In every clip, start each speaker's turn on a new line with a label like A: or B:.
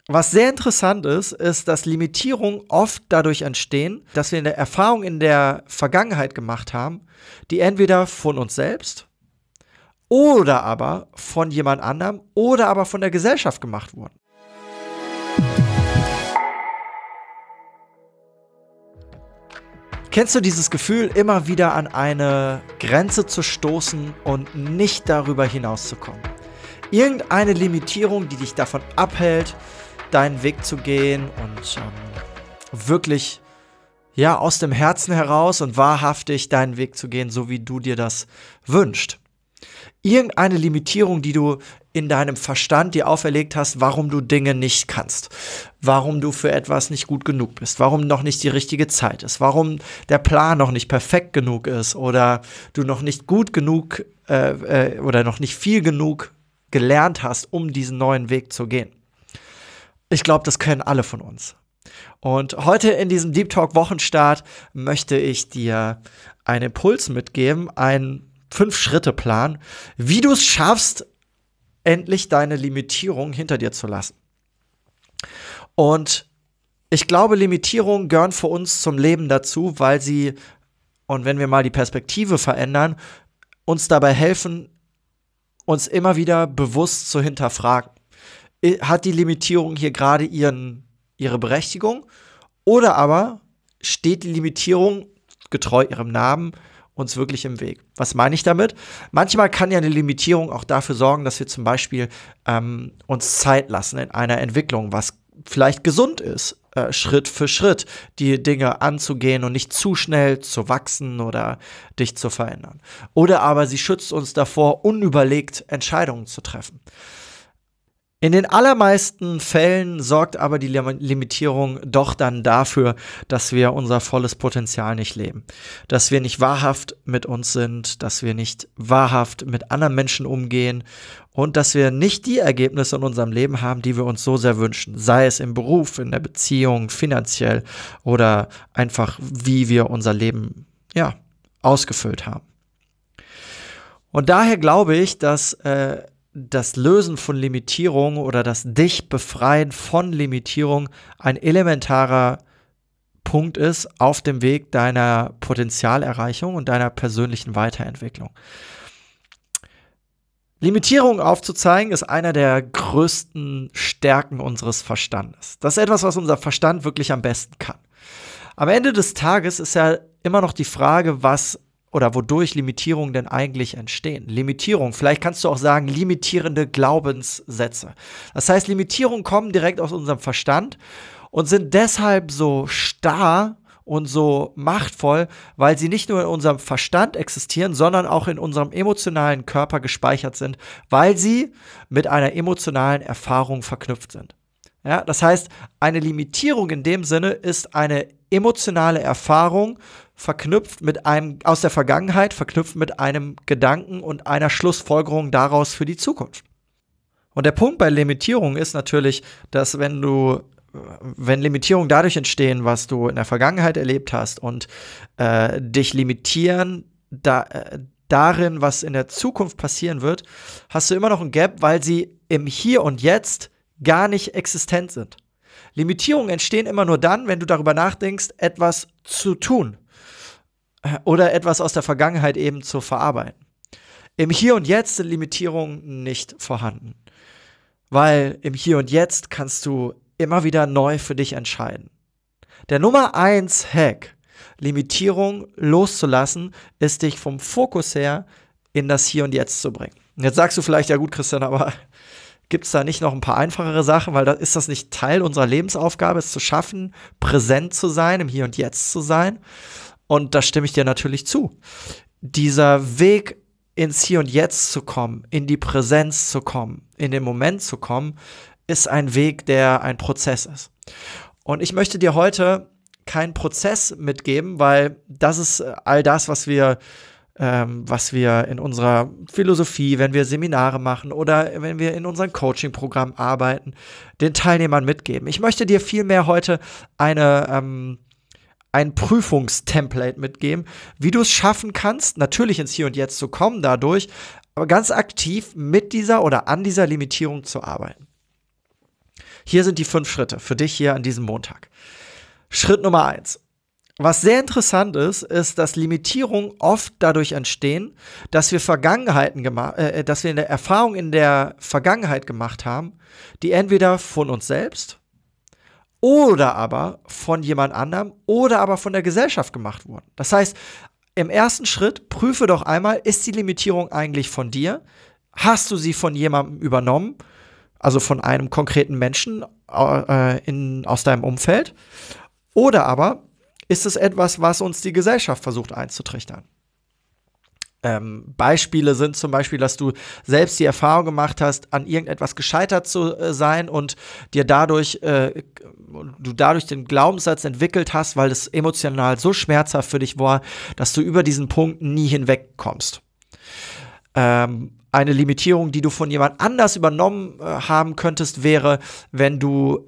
A: Was sehr interessant ist, dass Limitierungen oft dadurch entstehen, dass wir eine Erfahrung in der Vergangenheit gemacht haben, die entweder von uns selbst oder aber von jemand anderem oder aber von der Gesellschaft gemacht wurden. Kennst du dieses Gefühl, immer wieder an eine Grenze zu stoßen und nicht darüber hinauszukommen? Irgendeine Limitierung, die dich davon abhält, deinen Weg zu gehen und wirklich aus dem Herzen heraus und wahrhaftig deinen Weg zu gehen, so wie du dir das wünschst. Irgendeine Limitierung, die du in deinem Verstand dir auferlegt hast, warum du Dinge nicht kannst, warum du für etwas nicht gut genug bist, warum noch nicht die richtige Zeit ist, warum der Plan noch nicht perfekt genug ist oder du noch nicht gut genug oder noch nicht viel genug gelernt hast, um diesen neuen Weg zu gehen. Ich glaube, das können alle von uns. Und heute in diesem Deep Talk Wochenstart möchte ich dir einen Impuls mitgeben, einen 5-Schritte-Plan, wie du es schaffst, endlich deine Limitierung hinter dir zu lassen. Und ich glaube, Limitierungen gehören für uns zum Leben dazu, weil sie, und wenn wir mal die Perspektive verändern, uns dabei helfen, uns immer wieder bewusst zu hinterfragen. Hat die Limitierung hier gerade ihre Berechtigung? Oder aber steht die Limitierung, getreu ihrem Namen, uns wirklich im Weg? Was meine ich damit? Manchmal kann ja eine Limitierung auch dafür sorgen, dass wir zum Beispiel uns Zeit lassen in einer Entwicklung, was vielleicht gesund ist, Schritt für Schritt die Dinge anzugehen und nicht zu schnell zu wachsen oder dich zu verändern. Oder aber sie schützt uns davor, unüberlegt Entscheidungen zu treffen. In den allermeisten Fällen sorgt aber die Limitierung doch dann dafür, dass wir unser volles Potenzial nicht leben. Dass wir nicht wahrhaft mit uns sind, dass wir nicht wahrhaft mit anderen Menschen umgehen und dass wir nicht die Ergebnisse in unserem Leben haben, die wir uns so sehr wünschen. Sei es im Beruf, in der Beziehung, finanziell oder einfach, wie wir unser Leben ausgefüllt haben. Und daher glaube ich, dass das Lösen von Limitierung oder das dich befreien von Limitierung ein elementarer Punkt ist auf dem Weg deiner Potenzialerreichung und deiner persönlichen Weiterentwicklung. Limitierung aufzuzeigen ist einer der größten Stärken unseres Verstandes. Das ist etwas, was unser Verstand wirklich am besten kann. Am Ende des Tages ist ja immer noch die Frage, wodurch Limitierungen denn eigentlich entstehen. Limitierung, vielleicht kannst du auch sagen, limitierende Glaubenssätze. Das heißt, Limitierungen kommen direkt aus unserem Verstand und sind deshalb so starr und so machtvoll, weil sie nicht nur in unserem Verstand existieren, sondern auch in unserem emotionalen Körper gespeichert sind, weil sie mit einer emotionalen Erfahrung verknüpft sind. Ja, das heißt, eine Limitierung in dem Sinne ist eine emotionale Erfahrung verknüpft mit aus der Vergangenheit, verknüpft mit einem Gedanken und einer Schlussfolgerung daraus für die Zukunft. Und der Punkt bei Limitierung ist natürlich, dass wenn Limitierungen dadurch entstehen, was du in der Vergangenheit erlebt hast und dich limitieren darin, was in der Zukunft passieren wird, hast du immer noch ein Gap, weil sie im Hier und Jetzt gar nicht existent sind. Limitierungen entstehen immer nur dann, wenn du darüber nachdenkst, etwas zu tun oder etwas aus der Vergangenheit eben zu verarbeiten. Im Hier und Jetzt sind Limitierungen nicht vorhanden, weil im Hier und Jetzt kannst du immer wieder neu für dich entscheiden. Der Nummer 1 Hack, Limitierung loszulassen, ist dich vom Fokus her in das Hier und Jetzt zu bringen. Und jetzt sagst du vielleicht, ja gut, Christian, aber gibt es da nicht noch ein paar einfachere Sachen, weil ist das nicht Teil unserer Lebensaufgabe, es zu schaffen, präsent zu sein, im Hier und Jetzt zu sein? Und da stimme ich dir natürlich zu. Dieser Weg ins Hier und Jetzt zu kommen, in die Präsenz zu kommen, in den Moment zu kommen, ist ein Weg, der ein Prozess ist. Und ich möchte dir heute keinen Prozess mitgeben, weil das ist all das, was wir in unserer Philosophie, wenn wir Seminare machen oder wenn wir in unserem Coaching-Programm arbeiten, den Teilnehmern mitgeben. Ich möchte dir vielmehr heute ein Prüfungstemplate mitgeben, wie du es schaffen kannst, natürlich ins Hier und Jetzt zu kommen dadurch, aber ganz aktiv mit dieser oder an dieser Limitierung zu arbeiten. Hier sind die 5 Schritte für dich hier an diesem Montag. Schritt Nummer 1. Was sehr interessant ist, ist, dass Limitierungen oft dadurch entstehen, dass wir dass wir eine Erfahrung in der Vergangenheit gemacht haben, die entweder von uns selbst oder aber von jemand anderem oder aber von der Gesellschaft gemacht wurden. Das heißt, im ersten Schritt prüfe doch einmal, ist die Limitierung eigentlich von dir? Hast du sie von jemandem übernommen? Also von einem konkreten Menschen aus deinem Umfeld? Oder aber ist es etwas, was uns die Gesellschaft versucht einzutrichtern? Beispiele sind zum Beispiel, dass du selbst die Erfahrung gemacht hast, an irgendetwas gescheitert zu sein und du dadurch den Glaubenssatz entwickelt hast, weil es emotional so schmerzhaft für dich war, dass du über diesen Punkt nie hinwegkommst. Eine Limitierung, die du von jemand anders übernommen haben könntest, wäre, wenn du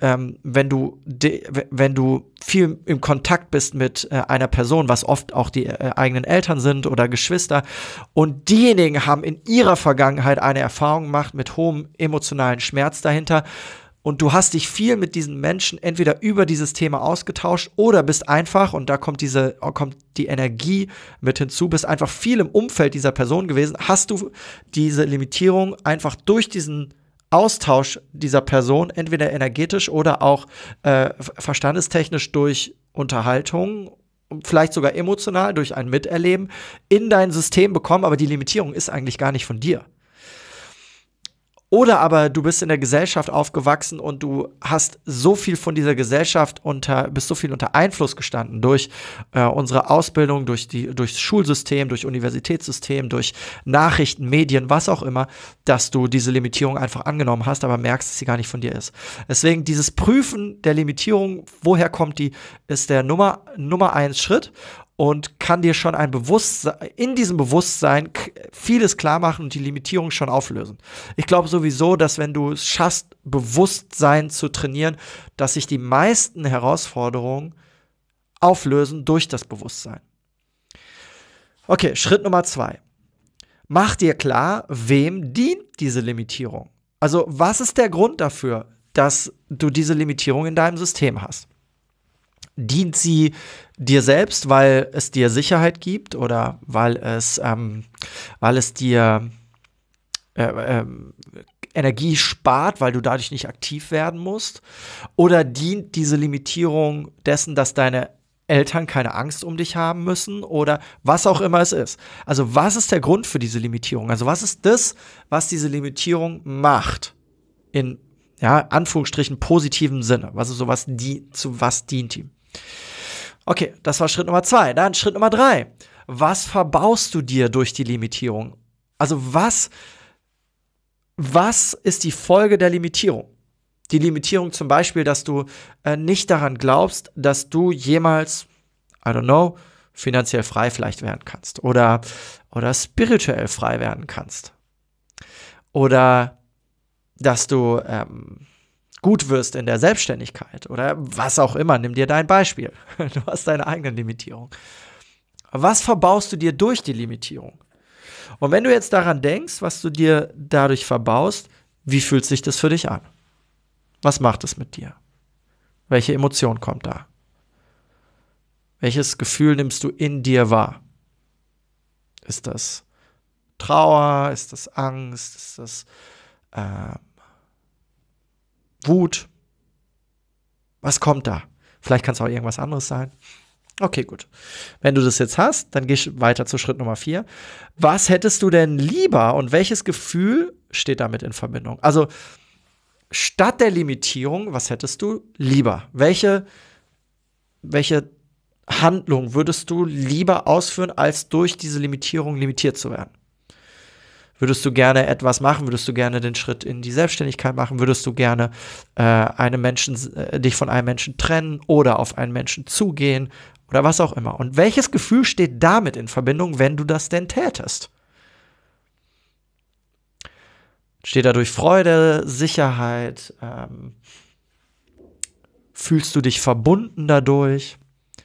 A: viel im Kontakt bist mit einer Person, was oft auch die eigenen Eltern sind oder Geschwister, und diejenigen haben in ihrer Vergangenheit eine Erfahrung gemacht mit hohem emotionalen Schmerz dahinter. Und du hast dich viel mit diesen Menschen entweder über dieses Thema ausgetauscht oder bist einfach, und da kommt die Energie mit hinzu, bist einfach viel im Umfeld dieser Person gewesen, hast du diese Limitierung einfach durch diesen Austausch dieser Person, entweder energetisch oder auch verstandestechnisch durch Unterhaltung, vielleicht sogar emotional durch ein Miterleben, in dein System bekommen, aber die Limitierung ist eigentlich gar nicht von dir. Oder aber du bist in der Gesellschaft aufgewachsen und du hast so viel von dieser Gesellschaft bist so viel unter Einfluss gestanden durch unsere Ausbildung, durchs Schulsystem, durch Universitätssystem, durch Nachrichten, Medien, was auch immer, dass du diese Limitierung einfach angenommen hast, aber merkst, dass sie gar nicht von dir ist. Deswegen dieses Prüfen der Limitierung, woher kommt die, ist der Nummer 1 Schritt. Und kann dir schon in diesem Bewusstsein vieles klar machen und die Limitierung schon auflösen. Ich glaube sowieso, dass wenn du es schaffst, Bewusstsein zu trainieren, dass sich die meisten Herausforderungen auflösen durch das Bewusstsein. Okay, Schritt Nummer 2. Mach dir klar, wem dient diese Limitierung? Also, was ist der Grund dafür, dass du diese Limitierung in deinem System hast? Dient sie dir selbst, weil es dir Sicherheit gibt oder weil es dir Energie spart, weil du dadurch nicht aktiv werden musst? Oder dient diese Limitierung dessen, dass deine Eltern keine Angst um dich haben müssen oder was auch immer es ist? Also was ist der Grund für diese Limitierung? Also was ist das, was diese Limitierung macht? In Anführungsstrichen positiven Sinne. Also zu was dient die? Okay, das war Schritt Nummer 2. Dann Schritt Nummer 3. Was verbaust du dir durch die Limitierung? Also was ist die Folge der Limitierung? Die Limitierung zum Beispiel, dass du nicht daran glaubst, dass du jemals, finanziell frei vielleicht werden kannst oder spirituell frei werden kannst. Oder dass du gut wirst in der Selbstständigkeit oder was auch immer. Nimm dir dein Beispiel. Du hast deine eigene Limitierung. Was verbaust du dir durch die Limitierung? Und wenn du jetzt daran denkst, was du dir dadurch verbaust, wie fühlt sich das für dich an? Was macht es mit dir? Welche Emotion kommt da? Welches Gefühl nimmst du in dir wahr? Ist das Trauer? Ist das Angst? Ist das Wut? Was kommt da? Vielleicht kann es auch irgendwas anderes sein. Okay, gut. Wenn du das jetzt hast, dann geh weiter zu Schritt Nummer 4. Was hättest du denn lieber und welches Gefühl steht damit in Verbindung? Also statt der Limitierung, was hättest du lieber? Welche Handlung würdest du lieber ausführen, als durch diese Limitierung limitiert zu werden? Würdest du gerne etwas machen? Würdest du gerne den Schritt in die Selbstständigkeit machen? Würdest du gerne dich von einem Menschen trennen oder auf einen Menschen zugehen oder was auch immer? Und welches Gefühl steht damit in Verbindung, wenn du das denn tätest? Steht dadurch Freude, Sicherheit? Fühlst du dich verbunden dadurch?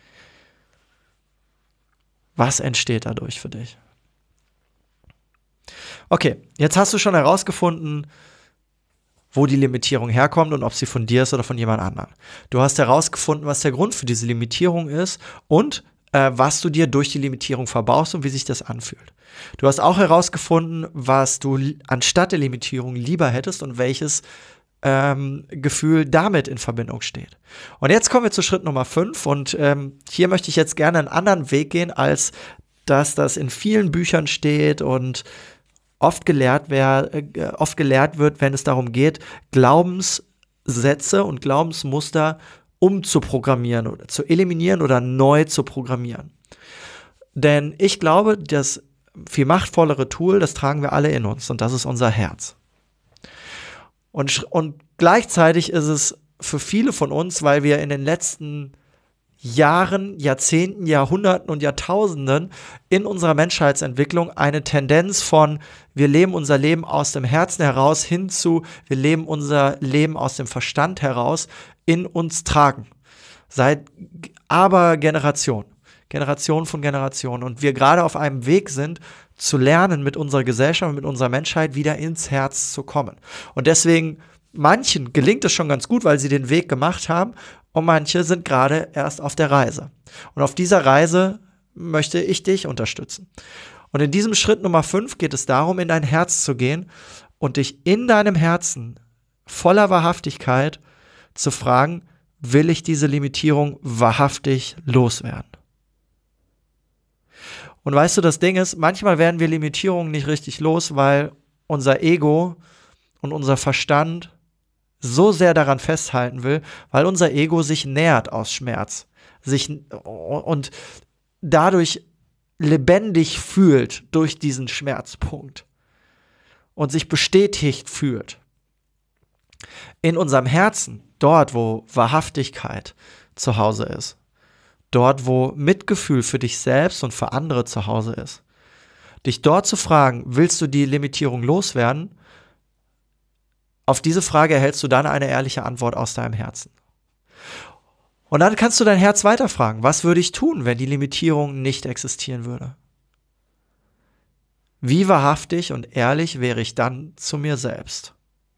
A: Was entsteht dadurch für dich? Okay, jetzt hast du schon herausgefunden, wo die Limitierung herkommt und ob sie von dir ist oder von jemand anderem. Du hast herausgefunden, was der Grund für diese Limitierung ist und was du dir durch die Limitierung verbaust und wie sich das anfühlt. Du hast auch herausgefunden, was du anstatt der Limitierung lieber hättest und welches Gefühl damit in Verbindung steht. Und jetzt kommen wir zu Schritt Nummer 5 und hier möchte ich jetzt gerne einen anderen Weg gehen, als dass das in vielen Büchern steht und oft gelehrt wird, wenn es darum geht, Glaubenssätze und Glaubensmuster umzuprogrammieren oder zu eliminieren oder neu zu programmieren. Denn ich glaube, das viel machtvollere Tool, das tragen wir alle in uns und das ist unser Herz. Und gleichzeitig ist es für viele von uns, weil wir in den letzten Jahren, Jahrzehnten, Jahrhunderten und Jahrtausenden in unserer Menschheitsentwicklung eine Tendenz von wir leben unser Leben aus dem Herzen heraus hin zu wir leben unser Leben aus dem Verstand heraus in uns tragen. Seit aber Generation von Generation und wir gerade auf einem Weg sind, zu lernen, mit unserer Gesellschaft und mit unserer Menschheit wieder ins Herz zu kommen. Und deswegen, manchen gelingt es schon ganz gut, weil sie den Weg gemacht haben und manche sind gerade erst auf der Reise. Und auf dieser Reise möchte ich dich unterstützen. Und in diesem Schritt Nummer 5 geht es darum, in dein Herz zu gehen und dich in deinem Herzen voller Wahrhaftigkeit zu fragen, will ich diese Limitierung wahrhaftig loswerden? Und weißt du, das Ding ist, manchmal werden wir Limitierungen nicht richtig los, weil unser Ego und unser Verstand so sehr daran festhalten will, weil unser Ego sich nährt aus Schmerz und dadurch lebendig fühlt durch diesen Schmerzpunkt und sich bestätigt fühlt. In unserem Herzen, dort wo Wahrhaftigkeit zu Hause ist, dort, wo Mitgefühl für dich selbst und für andere zu Hause ist. Dich dort zu fragen, willst du die Limitierung loswerden? Auf diese Frage erhältst du dann eine ehrliche Antwort aus deinem Herzen. Und dann kannst du dein Herz weiterfragen, was würde ich tun, wenn die Limitierung nicht existieren würde? Wie wahrhaftig und ehrlich wäre ich dann zu mir selbst?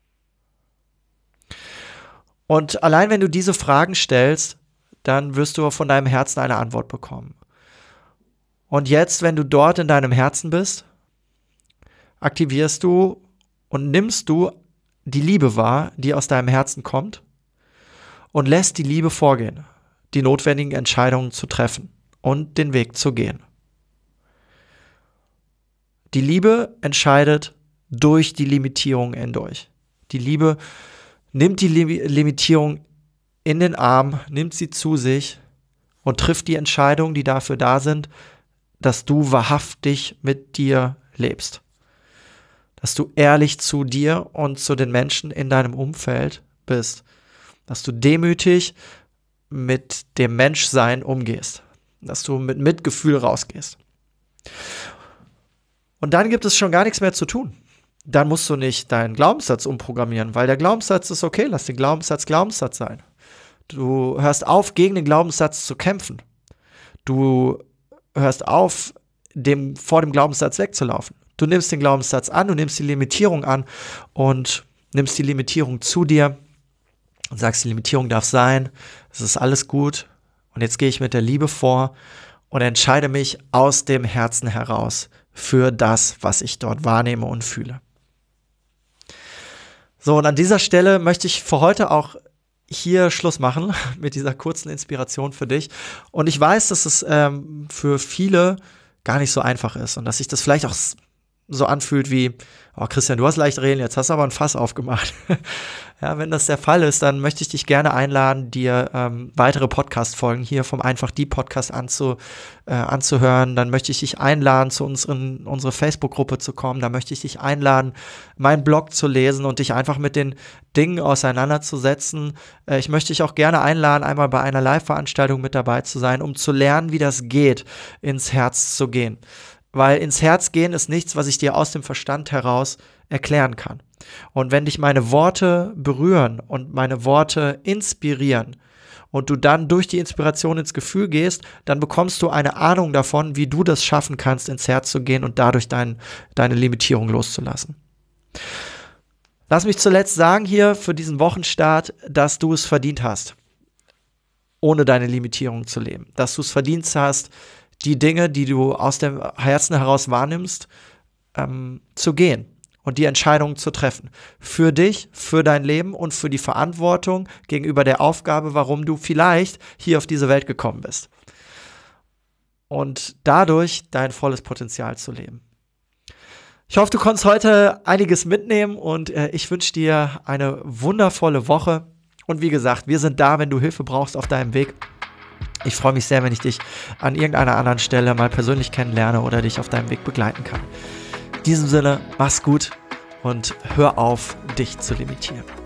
A: Und allein wenn du diese Fragen stellst, dann wirst du von deinem Herzen eine Antwort bekommen. Und jetzt, wenn du dort in deinem Herzen bist, aktivierst du und nimmst du die Liebe wahr, die aus deinem Herzen kommt und lässt die Liebe vorgehen, die notwendigen Entscheidungen zu treffen und den Weg zu gehen. Die Liebe entscheidet durch die Limitierung hindurch. Die Liebe nimmt die Limitierung in den Arm, nimmt sie zu sich und trifft die Entscheidungen, die dafür da sind, dass du wahrhaftig mit dir lebst. Dass du ehrlich zu dir und zu den Menschen in deinem Umfeld bist. Dass du demütig mit dem Menschsein umgehst. Dass du mit Mitgefühl rausgehst. Und dann gibt es schon gar nichts mehr zu tun. Dann musst du nicht deinen Glaubenssatz umprogrammieren, weil der Glaubenssatz ist okay, lass den Glaubenssatz Glaubenssatz sein. Du hörst auf, gegen den Glaubenssatz zu kämpfen. Du hörst auf, vor dem Glaubenssatz wegzulaufen. Du nimmst den Glaubenssatz an, du nimmst die Limitierung an und nimmst die Limitierung zu dir und sagst, die Limitierung darf sein, es ist alles gut und jetzt gehe ich mit der Liebe vor und entscheide mich aus dem Herzen heraus für das, was ich dort wahrnehme und fühle. So, und an dieser Stelle möchte ich für heute auch hier Schluss machen mit dieser kurzen Inspiration für dich. Und ich weiß, dass es für viele gar nicht so einfach ist und dass sich das vielleicht auch so anfühlt wie, oh Christian, du hast leicht reden, jetzt hast du aber ein Fass aufgemacht. Ja, wenn das der Fall ist, dann möchte ich dich gerne einladen, dir weitere Podcast-Folgen hier vom Einfach die Podcast anzuhören. Dann möchte ich dich einladen, zu unsere Facebook-Gruppe zu kommen. Da möchte ich dich einladen, meinen Blog zu lesen und dich einfach mit den Dingen auseinanderzusetzen. Ich möchte dich auch gerne einladen, einmal bei einer Live-Veranstaltung mit dabei zu sein, um zu lernen, wie das geht, ins Herz zu gehen. Weil ins Herz gehen ist nichts, was ich dir aus dem Verstand heraus erklären kann. Und wenn dich meine Worte berühren und meine Worte inspirieren und du dann durch die Inspiration ins Gefühl gehst, dann bekommst du eine Ahnung davon, wie du das schaffen kannst, ins Herz zu gehen und dadurch deine Limitierung loszulassen. Lass mich zuletzt sagen hier für diesen Wochenstart, dass du es verdient hast, ohne deine Limitierung zu leben. Dass du es verdient hast, die Dinge, die du aus dem Herzen heraus wahrnimmst, zu gehen und die Entscheidungen zu treffen. Für dich, für dein Leben und für die Verantwortung gegenüber der Aufgabe, warum du vielleicht hier auf diese Welt gekommen bist. Und dadurch dein volles Potenzial zu leben. Ich hoffe, du konntest heute einiges mitnehmen und ich wünsche dir eine wundervolle Woche. Und wie gesagt, wir sind da, wenn du Hilfe brauchst auf deinem Weg. Ich freue mich sehr, wenn ich dich an irgendeiner anderen Stelle mal persönlich kennenlerne oder dich auf deinem Weg begleiten kann. In diesem Sinne, mach's gut und hör auf, dich zu limitieren.